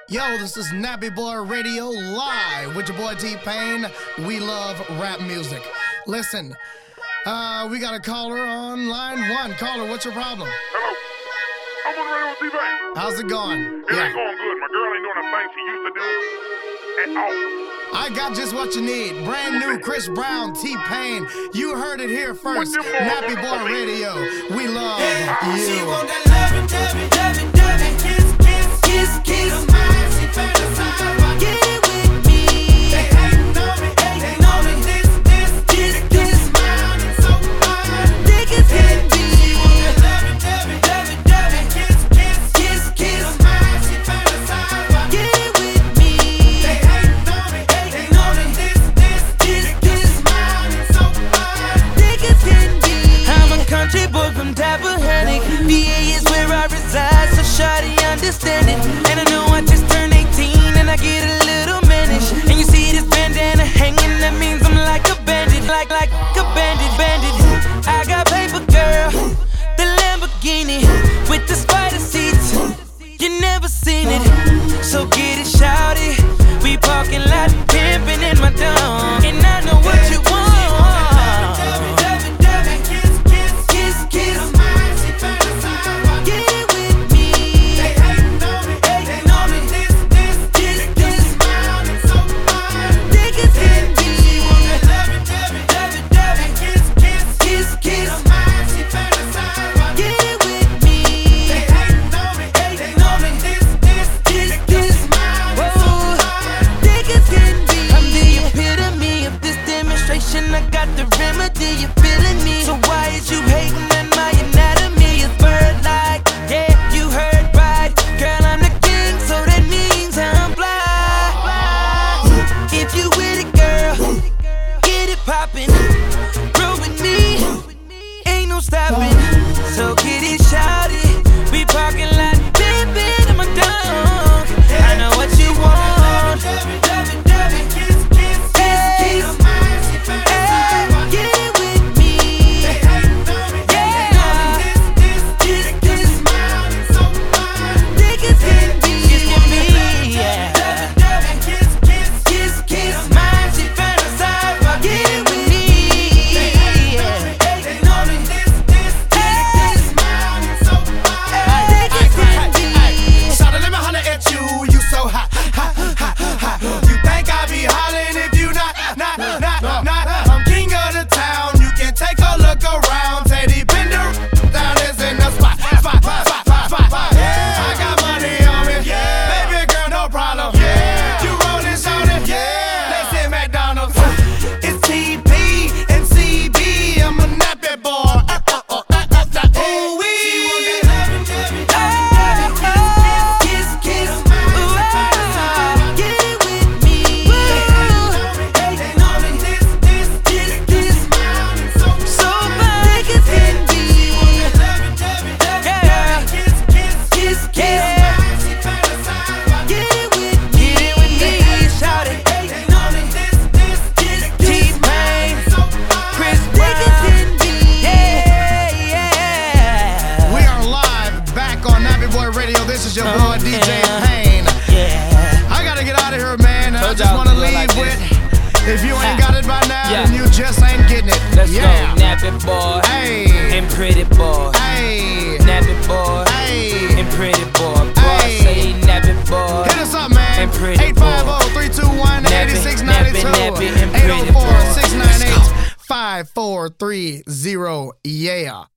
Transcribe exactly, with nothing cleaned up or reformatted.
Yo, this is Nappy Boy Radio live with your boy T-Pain. We love rap music. Listen, uh, we got a caller on line one. Caller, what's your problem? Hello. I'm on the radio with T-Pain. How's it going? It yeah. ain't going good. My girl ain't doing the thing she used to do at all. I got just what you need. Brand new Chris Brown, T-Pain. You heard it here first. Nappy Boy Radio. We love yeah. you. She want that loving, loving, loving, loving. Kiss, kiss, kiss, kiss. Her mind, she fantasize about getting with me. They hating on me, hating on me. This, this, this, this. Mine is so fine. Niggas hit me. She want that loving, loving, loving, loving. Kiss, kiss, kiss, kiss. Her mind, she fantasize about getting with me. They hating on me, hating on me. This, this, this, this. Mine is so fine. Niggas hit me. I'm a country boy from Tappahannock. V A is where I reside, so shawty understand it. And I know I just turned eighteen and I get a little mannish. And you see this bandana hanging, that means I'm like a bandit, like like a bandit, bandit. I got paper, girl, the Lamborghini with the spider seats. You never seen it, so get it, shawty. We parking lot pimping in my dome, and I know what you want. I got the remedy, you feeling me? So why is you hating on my anatomy? It's bird-like, yeah, you heard right. Girl, I'm the king, so that means I'm fly. If you with it, girl, get it poppin'. Roll with me, ain't no stopping. So get it shouted, we parking lot, pimpin' in my dome. I know what you want. This is your boy D J Pain. Yeah. I gotta get out of here, man. I just wanna leave like with, if you ain't got it by now, yeah, then you just ain't getting it. Let's yeah. go, Nappy Boy. Hey. And Pretty Boy. Hey. Nappy Boy. Hey. And Pretty Boy. Boy, hey. Say Nappy Boy. Hit us up, man. And Pretty Boy. eight five zero, three two one, eight six nine two. Nappy, Nappy, and eight Pretty oh four, Boy. six nine eight, five four three zero. Yeah.